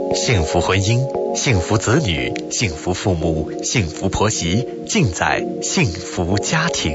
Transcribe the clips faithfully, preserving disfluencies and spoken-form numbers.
幸福婚姻，幸福子女，幸福父母，幸福婆媳，尽在幸福家庭。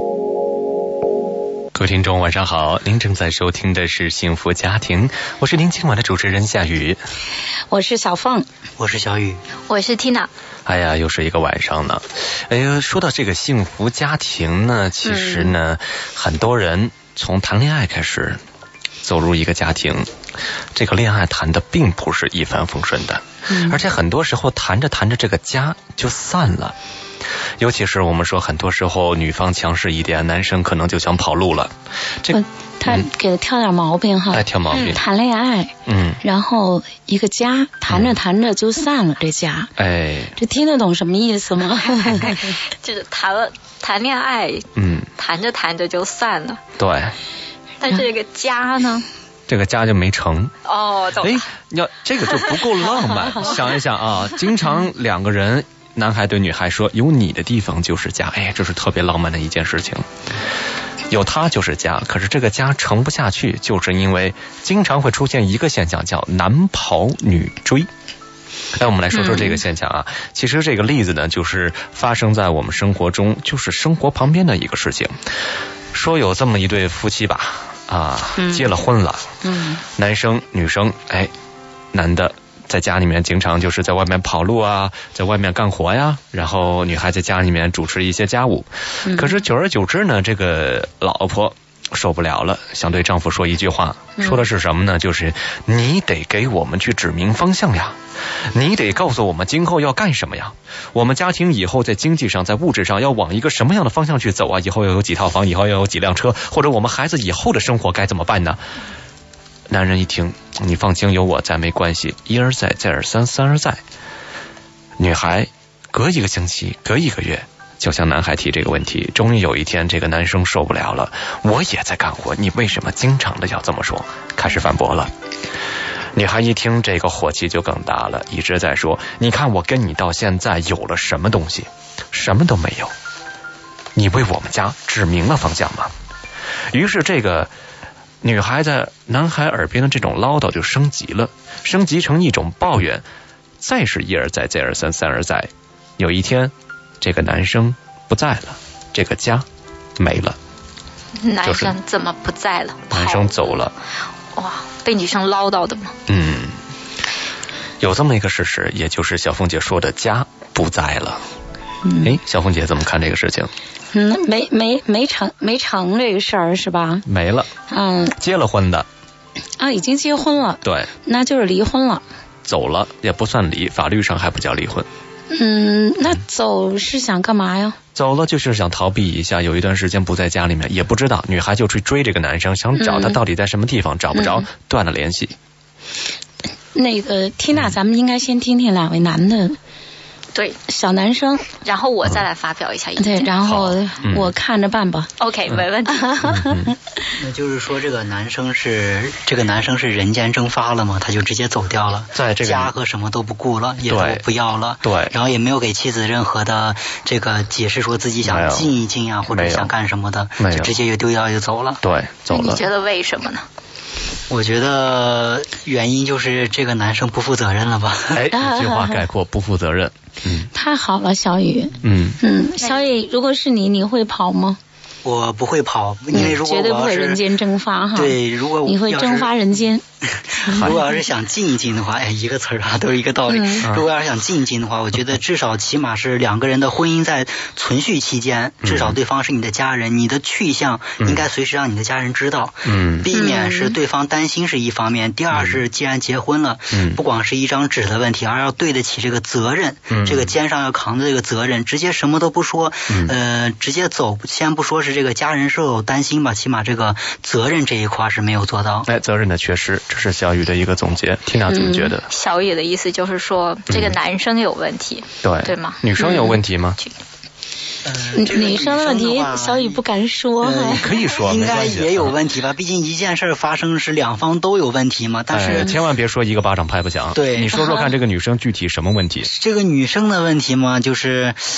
各位听众晚上好，您正在收听的是幸福家庭，我是您今晚的主持人夏雨， 我是小凤， 我是小雨， 我是 Tina。 哎呀，又是一个晚上呢。哎呀，说到这个幸福家庭呢，其实呢、嗯、很多人从谈恋爱开始走入一个家庭，这个恋爱谈的并不是一帆风顺的、嗯、而且很多时候谈着谈着这个家就散了。尤其是我们说很多时候女方强势一点，男生可能就想跑路了。这个他给他挑点毛病哈， 哎，挑毛病。 谈恋爱，嗯，然后一个家谈着谈着就散了，这家，哎，这听得懂什么意思吗？ 就是谈了谈恋爱，嗯，谈着谈着就散了。 对。 但这个家呢？ 这个家就没成哦。哎， 要这个就不够浪漫。想一想啊，经常两个人。男孩对女孩说有你的地方就是家，哎，这是特别浪漫的一件事情，有他就是家。可是这个家成不下去，就是因为经常会出现一个现象叫男跑女追。那我们来说说这个现象啊、嗯、其实这个例子呢就是发生在我们生活中，就是生活旁边的一个事情。说有这么一对夫妻吧，啊，结了婚了，嗯，男生女生，哎，男的在家里面经常就是在外面跑路啊，在外面干活呀，然后女孩在家里面主持一些家务。可是久而久之呢，这个老婆受不了了，想对丈夫说一句话，说的是什么呢？就是你得给我们去指明方向呀，你得告诉我们今后要干什么呀，我们家庭以后在经济上在物质上要往一个什么样的方向去走啊，以后要有几套房，以后要有几辆车，或者我们孩子以后的生活该怎么办呢？男人一听，你放心，有我在，没关系，一而再再而三三而再。女孩隔一个星期隔一个月就向男孩提这个问题，终于有一天这个男生受不了了，我也在干活，你为什么经常的要这么说，开始反驳了。女孩一听这个火气就更大了，一直在说，你看我跟你到现在有了什么东西？什么都没有，你为我们家指明了方向吗？于是这个女孩在男孩耳边的这种唠叨就升级了，升级成一种抱怨，再是一而再再而三三而再。有一天这个男生不在了，这个家没了。 男生怎么不在了？ 男生走了。 哇，被女生唠叨的吗？ 嗯，有这么一个事实，也就是小凤姐说的家不在了。嗯，哎，小凤姐怎么看这个事情？ 嗯，没没没成没成这个事儿是吧？ 没了。嗯，结了婚的啊，已经结婚了。 对， 那就是离婚了。 走了也不算离，法律上还不叫离婚。 嗯，那走是想干嘛呀？ 走了就是想逃避一下，有一段时间不在家里面，也不知道，女孩就去追这个男生，想找他到底在什么地方，嗯、找不着，断了联系。 那个缇娜，咱们应该先听听两位男的。 对， 小男生， 然后我再来发表一下意见。 对，然后我看着办吧。 嗯、OK， 没问题。 嗯、那就是说，这个男生是这个男生是人间蒸发了吗？他就直接走掉了， 在这个家和什么都不顾了，也都不要了。 对， 然后也没有给妻子任何的这个解释，说自己想静一静啊，或者想干什么的，就直接就丢掉就走了。 对，走了。 你觉得为什么呢？ 我觉得原因就是这个男生不负责任了吧？ 哎，一句话概括，不负责任。 嗯，太好了，小雨。 嗯嗯，小雨，如果是你，你会跑吗？ 我不会跑，因为如果我绝对不会人间蒸发哈。 对，如果你会蒸发人间。 如果要是想静一静的话，哎，一个词儿啊，都是一个道理。嗯、如果要是想静一静的话，我觉得至少起码是两个人的婚姻在存续期间，至少对方是你的家人，你的去向应该随时让你的家人知道，嗯，避免是对方担心是一方面。第二是，既然结婚了，嗯，不光是一张纸的问题，而要对得起这个责任，嗯，这个肩上要扛的这个责任，直接什么都不说，嗯，呃，直接走，先不说是这个家人是有担心吧，起码这个责任这一块是没有做到。 哎，责任的缺失。这是小雨的一个总结，缇娜怎么觉得？嗯、 小雨的意思就是说，这个男生有问题，嗯、 对对吗？ 女生有问题吗？ 嗯呃、这个、女生的问题，小雨不敢说， 呃、可以说， 应该也有问题吧？毕竟一件事发生是两方都有问题嘛。但是、 哎、千万别说一个巴掌拍不响。 对， 你说说看，这个女生具体什么问题？ 这个女生的问题嘛，就是。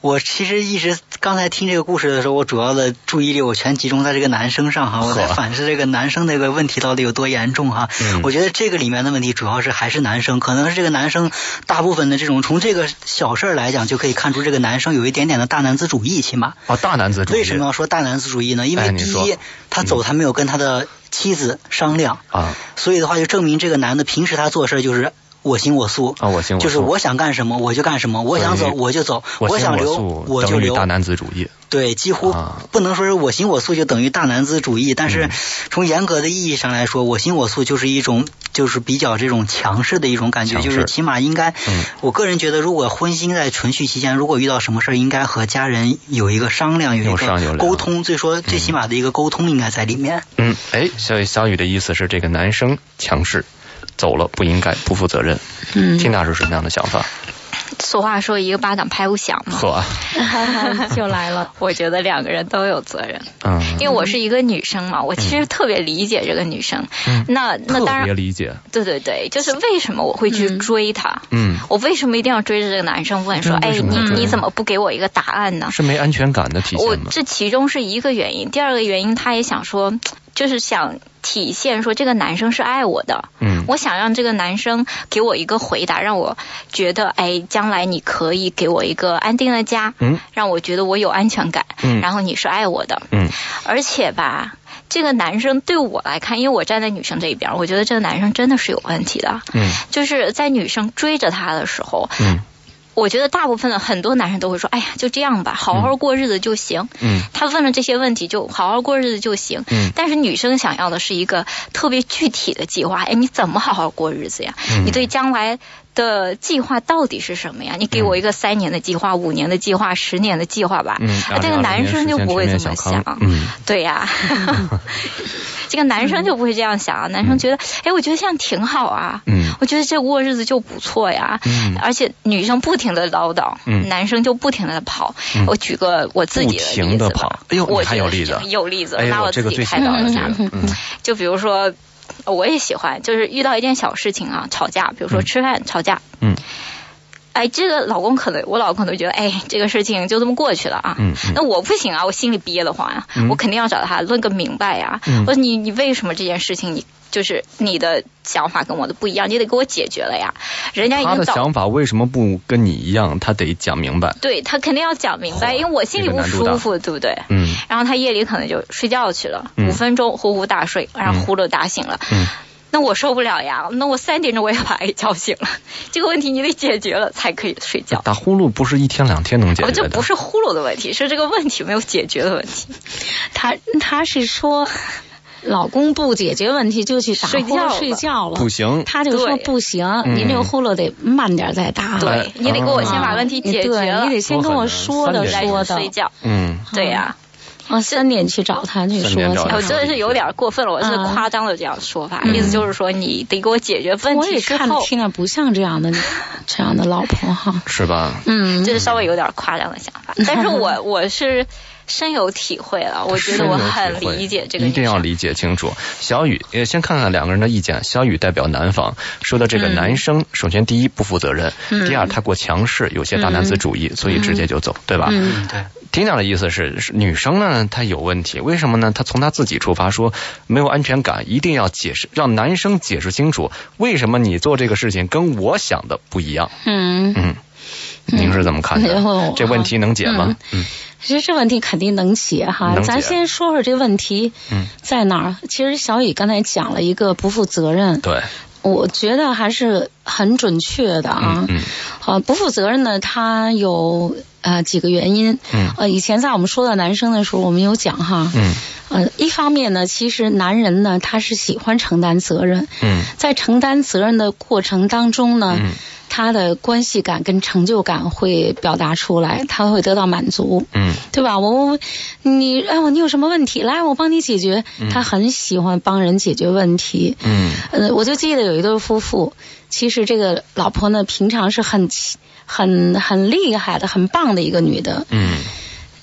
我其实一直刚才听这个故事的时候，我主要的注意力我全集中在这个男生上哈，我在反思这个男生这个问题到底有多严重哈。嗯、我觉得这个里面的问题主要是还是男生，可能是这个男生大部分的这种从这个小事来讲就可以看出这个男生有一点点的大男子主义，起码哦，大男子主义。 为什么要说大男子主义呢？因为第一，他走他没有跟他的妻子商量啊、嗯，所以的话就证明这个男的平时他做事就是我行我素啊，我行我素， 就是我想干什么我就干什么，我想走我就走，我想留我就留， 大男子主义。 对，几乎不能说是我行我素就等于大男子主义，但是从严格的意义上来说，我行我素就是一种就是比较这种强势的一种感觉，就是起码应该、嗯，我个人觉得，如果婚姻在存续期间，如果遇到什么事应该和家人有一个商量，有一个沟通，最说最起码的一个沟通应该在里面。 嗯，哎，小小雨的意思是这个男生强势。走了不应该不负责任，嗯，听大是什么样的想法？ 俗话说一个巴掌拍不响嘛， 呵， 就来了。 我觉得两个人都有责任，嗯，因为我是一个女生嘛，我其实特别理解这个女生，嗯，那那当然特别理解， 对对对，就是为什么我会去追她，嗯，我为什么一定要追着这个男生问说，哎，你你怎么不给我一个答案呢？ 是没安全感的体现吗？ 我这其中是一个原因，第二个原因，他也想说，就是想体现说这个男生是爱我的，嗯，我想让这个男生给我一个回答，让我觉得哎，将来你可以给我一个安定的家，嗯，让我觉得我有安全感，嗯，然后你是爱我的，嗯，而且吧，这个男生对我来看，因为我站在女生这一边，我觉得这个男生真的是有问题的，嗯，就是在女生追着他的时候，嗯。我觉得大部分的很多男生都会说，哎呀，就这样吧，好好过日子就行。嗯，他问了这些问题，就好好过日子就行。嗯，但是女生想要的是一个特别具体的计划。哎，你怎么好好过日子呀？嗯、你对将来的计划到底是什么呀？你给我一个三年的计划、五年的计划、十年的计划吧。嗯，啊、这个男生就不会这么想。嗯，对呀。这个男生就不会这样想啊，男生觉得，哎，我觉得这样挺好啊，嗯，我觉得这过日子就不错呀，嗯，而且女生不停的唠叨，嗯，男生就不停的跑。嗯、我举个我自己的例子吧，不停的跑， 哎呦，我还有例子， 有例子，拿我自己开导一下，嗯，就比如说，我也喜欢，就是遇到一件小事情啊，吵架，比如说吃饭、嗯、吵架，嗯。哎，这个老公可能，我老公可能觉得，哎，这个事情就这么过去了啊。嗯。那我不行啊，我心里憋得慌呀、啊，嗯、我肯定要找他论个明白呀、啊。嗯。我说你你为什么这件事情你就是你的想法跟我的不一样，你得给我解决了呀。人家已经他的想法为什么不跟你一样？他得讲明白。 对，他肯定要讲明白，因为我心里不舒服，对不对？嗯。然后他夜里可能就睡觉去了，五、嗯、分钟呼呼大睡，然后呼噜打醒了。嗯。那我受不了呀，那我三点钟我也把他给叫醒了。这个问题你得解决了才可以睡觉。 打呼噜不是一天两天能解决的。 这不是呼噜的问题，是这个问题没有解决的问题。 他他是说，老公不解决问题就去打呼噜睡觉了， 不行。 他就说不行，您这个呼噜得慢点再打。 对，你得给我先把问题解决了， 你得先跟我说的说的。 睡觉。嗯，对呀。 啊，三点去找他去说， 我真的是有点过分了，我是夸张的这样说法，嗯、意思就是说你得给我解决问题之后。我也看着听着不像这样的这样的老婆哈， 是吧？ 嗯，这是稍微有点夸张的想法，但是我我是深有体会了，我觉得我很理解这个。 一定要理解清楚。小雨，先看看两个人的意见。小雨代表男方说的这个男生，嗯、首先第一不负责任，嗯、第二太过强势，有些大男子主义，嗯、所以直接就走，对吧？ 嗯，对。 缇娜的意思是，女生呢她有问题，为什么呢？她从她自己出发说没有安全感，一定要解释，让男生解释清楚为什么你做这个事情跟我想的不一样。嗯嗯，您是怎么看的？嗯、这问题能解吗？嗯。嗯其实这问题肯定能解哈，咱先说说这问题在哪儿。嗯、其实小雨刚才讲了一个不负责任， 对， 我觉得还是很准确的啊。嗯，好、嗯，不负责任呢，它有呃几个原因。嗯，呃，以前在我们说到男生的时候，我们有讲哈。嗯。呃，一方面呢，其实男人呢，他是喜欢承担责任。嗯。在承担责任的过程当中呢。嗯。他的关系感跟成就感会表达出来，他会得到满足，嗯，对吧？我你哎我你有什么问题，来我帮你解决。嗯、他很喜欢帮人解决问题，嗯，呃，我就记得有一对夫妇，其实这个老婆呢，平常是很很很厉害的、很棒的一个女的，嗯。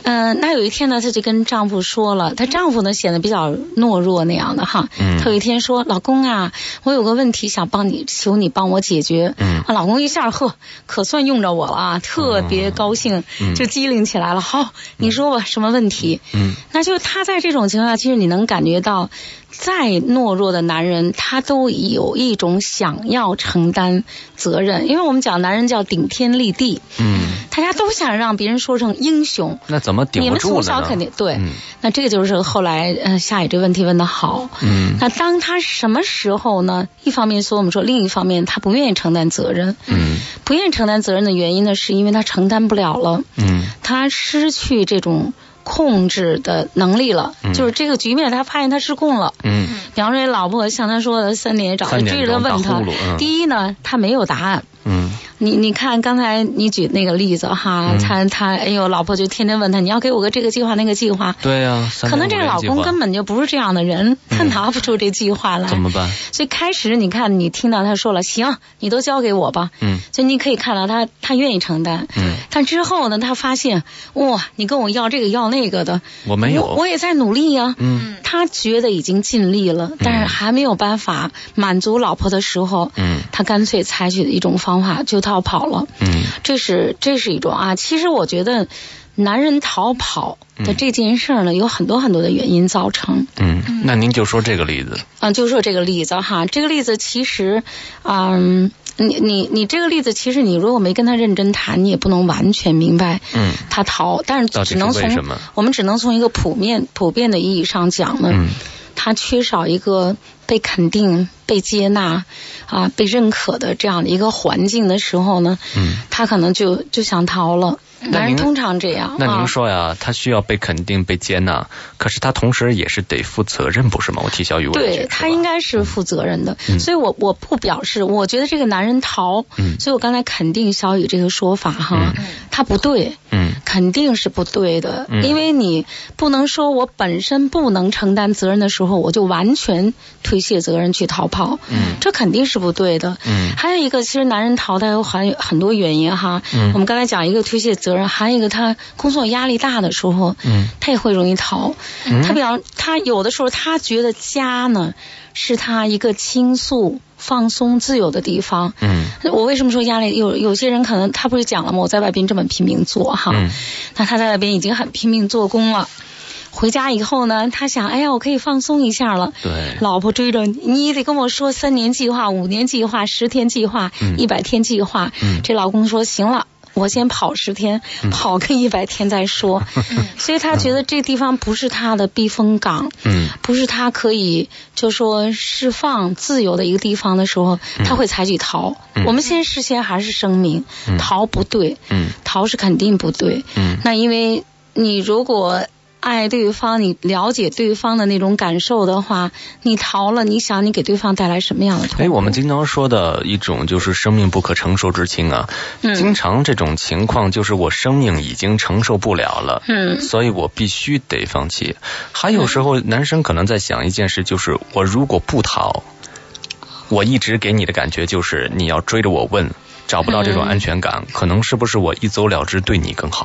嗯、呃，那有一天呢，她就跟丈夫说了，她丈夫呢显得比较懦弱那样的哈。嗯。她有一天说：“老公啊，我有个问题想帮你，求你帮我解决。”嗯。啊，老公一下呵，可算用着我了啊，特别高兴，嗯、就机灵起来了。好，你说吧，什么问题？嗯。那就他在这种情况下，其实你能感觉到，再懦弱的男人，他都有一种想要承担责任，因为我们讲男人叫顶天立地，嗯，大家都想让别人说成英雄。 那怎么顶不住呢？你们从小肯定对、嗯，那这个就是后来呃夏雨这问题问得好，嗯，那当他什么时候呢？一方面说我们说，另一方面他不愿意承担责任，嗯，不愿意承担责任的原因呢，是因为他承担不了了，嗯，他失去这种控制的能力了、嗯、就是这个局面他发现他失控了，嗯，比方说老婆像他说的三点找他追着问他、嗯、第一呢他没有答案，嗯，你你看刚才你举那个例子哈，嗯、他他哎呦老婆就天天问他你要给我个这个计划那个计划， 对呀、啊， 可能这个老公根本就不是这样的人、嗯、他拿不出这计划来， 怎么办？ 所以开始你看你听到他说了行你都交给我吧，嗯，所以你可以看到他他愿意承担，嗯，但之后呢他发现哇你跟我要这个要那个的我没有， 我, 我也在努力呀、啊。嗯，他觉得已经尽力了，但是还没有办法满足老婆的时候，嗯，他干脆采取的一种方法就逃跑了。嗯，这是这是一种啊。其实我觉得，男人逃跑的这件事呢、嗯，有很多很多的原因造成。 嗯，那您就说这个例子。 啊，就说这个例子哈，这个例子其实，嗯。你你你这个例子，其实你如果没跟他认真谈，你也不能完全明白，嗯，他逃，但是只能从我们只能从一个普遍普遍的意义上讲呢，嗯，他缺少一个被肯定、被接纳啊、被认可的这样的一个环境的时候呢，嗯，他可能就就想逃了。男人通常这样。 那您说呀、啊，他需要被肯定、被接纳，可是他同时也是得负责任，不是吗？我替小雨问。 对，他应该是负责任的，嗯、所以我我不表示，我觉得这个男人逃，嗯、所以我刚才肯定小雨这个说法哈，嗯、他不对，嗯，肯定是不对的、嗯，因为你不能说我本身不能承担责任的时候，我就完全推卸责任去逃跑，嗯，这肯定是不对的，嗯，还有一个，其实男人逃他有很很多原因哈，嗯，我们刚才讲一个推卸责任。还有一个，他工作压力大的时候，嗯，他也会容易逃。嗯、他比方，他有的时候他觉得家呢是他一个倾诉、放松、自由的地方。嗯，我为什么说压力？有有些人可能他不是讲了吗？我在外边这么拼命做哈，嗯、那他在外边已经很拼命做工了。回家以后呢，他想，哎呀，我可以放松一下了。对，老婆追着你，你得跟我说三年计划、五年计划、十天计划、一百天计划。嗯，这老公说行了。我先跑十天，跑个一百天再说、嗯，所以他觉得这地方不是他的避风港，嗯，不是他可以就说释放自由的一个地方的时候，嗯、他会采取逃、嗯。我们先事先还是声明，嗯、逃不对，嗯，逃是肯定不对，嗯，那因为你如果爱对方，你了解对方的那种感受的话，你逃了，你想你给对方带来什么样的痛苦？ 哎，我们经常说的一种就是生命不可承受之轻啊，嗯，经常这种情况就是我生命已经承受不了了，嗯，所以我必须得放弃。还有时候男生可能在想一件事，就是我如果不逃，我一直给你的感觉就是你要追着我问，找不到这种安全感，嗯、可能是不是我一走了之对你更好？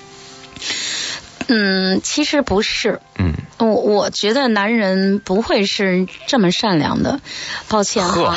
嗯，其实不是。嗯，我我觉得男人不会是这么善良的，抱歉哈。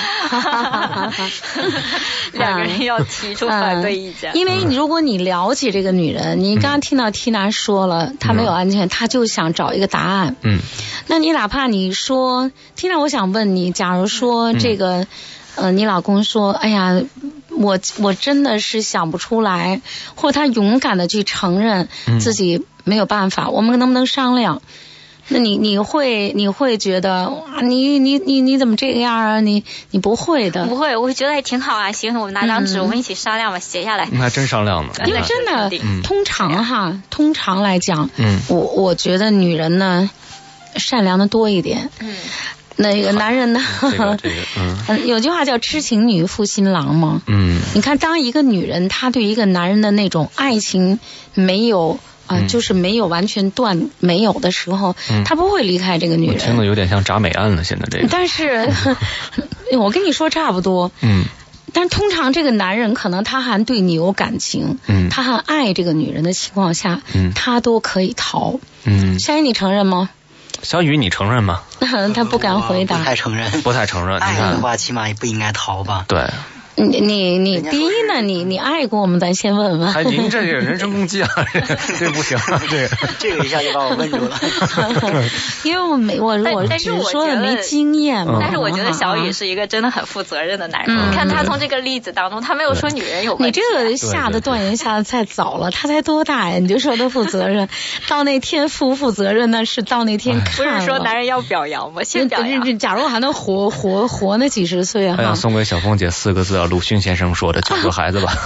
两个人要提出反对意见。 嗯、因为如果你了解这个女人，你刚刚听到缇娜说了，嗯、她没有安全，她就想找一个答案。嗯，那你哪怕你说，缇娜，我想问你，假如说这个，嗯、呃，你老公说，哎呀。我我真的是想不出来，或者他勇敢的去承认自己没有办法，嗯、我们能不能商量？那你你会你会觉得哇，你你你你怎么这个样啊？你你不会的， 不会，我会觉得也挺好啊。行，我们拿张纸，嗯、我们一起商量吧，写下来。 那还真商量呢。 因为真的，嗯、通常哈，通常来讲，嗯，我我觉得女人呢，善良的多一点。嗯。那个男人呢？这个这个，嗯，有句话叫痴情女负新郎嘛。嗯，你看，当一个女人她对一个男人的那种爱情没有啊、呃嗯，就是没有完全断没有的时候，嗯、她不会离开这个女人。 我听得有点像铡美案了，现在这个。 但是，我跟你说差不多。嗯。 但通常这个男人可能他还对你有感情，嗯，他还爱这个女人的情况下，嗯，他都可以逃。嗯，小雨你承认吗？ 小雨你承认吗？ 他不敢回答。 不太承认。 不太承认。 爱的话起码也不应该逃吧。 对。 你你你第一呢？你你爱过我们，咱先问问。 哎，您这个人身攻击啊，这不行啊，这个这个一下就把我问住了。 因为我没我我只说的没经验嘛。 但是我觉得小雨是一个真的很负责任的男人。嗯、你看他从这个例子当中，他没有说女人有问题。 你这个下的断言下的太早了，他才多大呀？你就说他负责任，到那天负不负责任那是到那天看了。 不是说男人要表扬吗？先表扬。 假如我还能活活活那几十岁啊！ 哎呀，送给小凤姐四个字啊。鲁迅先生说的，救救孩子吧。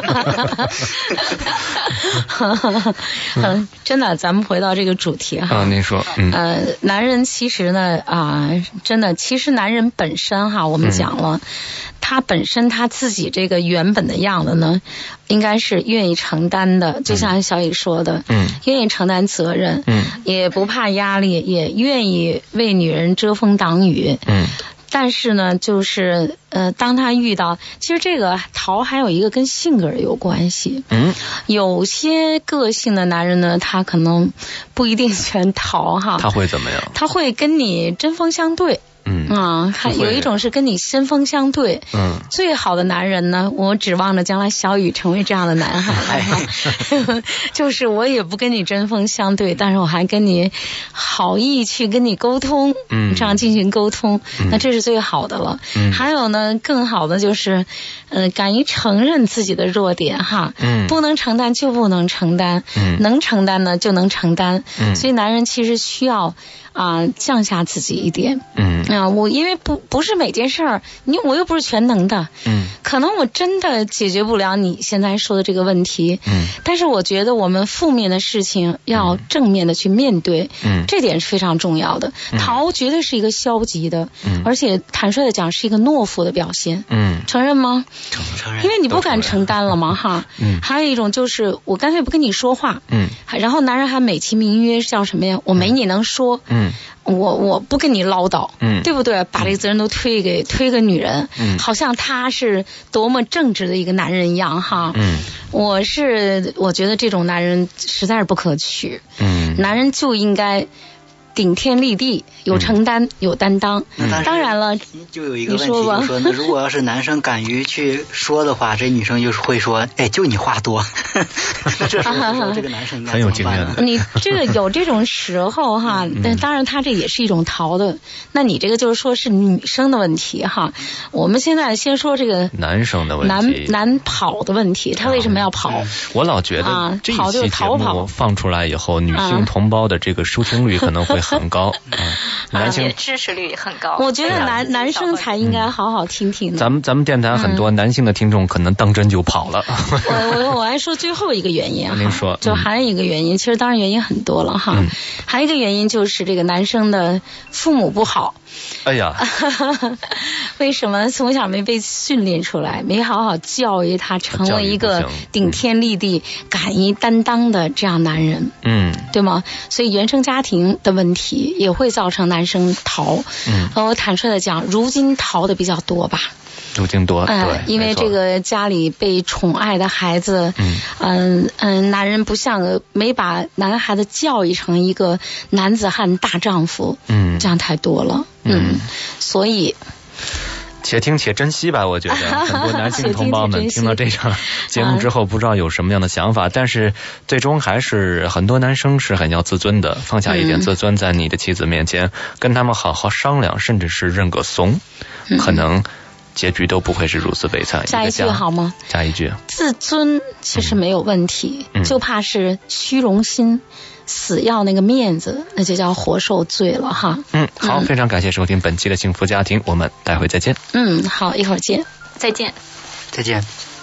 嗯，真的，咱们回到这个主题哈。 啊，您说，嗯， 呃，男人其实呢，啊、呃，真的，其实男人本身哈，我们讲了，嗯、他本身他自己这个原本的样子呢，应该是愿意承担的，就像小雨说的，嗯，愿意承担责任，嗯，也不怕压力，也愿意为女人遮风挡雨，嗯。但是呢，就是呃，当他遇到，其实这个逃还有一个跟性格有关系。嗯，有些个性的男人呢，他可能不一定全逃哈。 他会怎么样？ 他会跟你针锋相对。嗯啊，还有一种是跟你针锋相对。嗯，最好的男人呢，我指望着将来小雨成为这样的男孩。就是我也不跟你针锋相对，但是我还跟你好意去跟你沟通，嗯，这样进行沟通，嗯、那这是最好的了。嗯，还有呢，更好的就是，呃，敢于承认自己的弱点哈。嗯，不能承担就不能承担，嗯，能承担呢就能承担。嗯，所以男人其实需要。啊、呃，降下自己一点。嗯啊、呃，我因为不不是每件事儿，你我又不是全能的。嗯，可能我真的解决不了你现在说的这个问题。嗯，但是我觉得我们负面的事情要正面的去面对。嗯，这点是非常重要的。嗯、逃绝对是一个消极的，嗯，而且坦率的讲是一个懦夫的表现。嗯，承认吗？ 承认。 因为你不敢承担了嘛，哈。嗯。还有一种就是我干脆不跟你说话。嗯。然后男人还美其名曰叫什么呀？我没你能说。嗯。我我不跟你唠叨，嗯，对不对？把这个责任都推给推给女人，嗯，好像他是多么正直的一个男人一样，哈，嗯，我是我觉得这种男人实在是不可取，嗯，男人就应该顶天立地，有承担，嗯、有担当。当然了， 就有一个问题，就是说，那如果要是男生敢于去说的话，这女生就会说：“哎，就你话多。”那这时候这个男生应该很有经验。 你这个有这种时候哈，但当然他这也是一种逃的。那你这个就是说是女生的问题哈。我们现在先说这个男生的问题， 男男跑的问题，他为什么要跑？ 我老觉得这一期节目放出来以后，女性同胞的这个收听率可能会很高，嗯， 男性支持率很高。 我觉得男男生才应该好好听听。 咱们咱们电台很多男性的听众可能当真就跑了。 我我我还说最后一个原因哈， 您说， 就还有一个原因，其实当然原因很多了哈，嗯、还有一个原因就是这个男生的父母不好。 哎呀， 为什么从小没被训练出来，没好好教育他成为一个顶天立地、嗯、敢于担当的这样男人？嗯，对吗？所以原生家庭的问题也会造成男生逃。嗯，我坦率的讲，如今逃的比较多吧。 如今多，对、呃， 因为这个家里被宠爱的孩子，嗯嗯、呃呃、男人不像没把男孩子教育成一个男子汉大丈夫，嗯，这样太多了，嗯，嗯所以。 且听且珍惜吧，我觉得很多男性同胞们听到这场节目之后，不知道有什么样的想法，但是最终还是很多男生是很要自尊的，放下一点自尊，在你的妻子面前跟他们好好商量，甚至是认个怂，可能结局都不会是如此悲惨。 加一句好吗？ 加一句， 自尊其实没有问题，嗯、就怕是虚荣心。死要那个面子，那就叫活受罪了哈。 嗯，好，非常感谢收听本期的幸福家庭，我们待会再见。 嗯，好，一会儿见， 再见， 再见。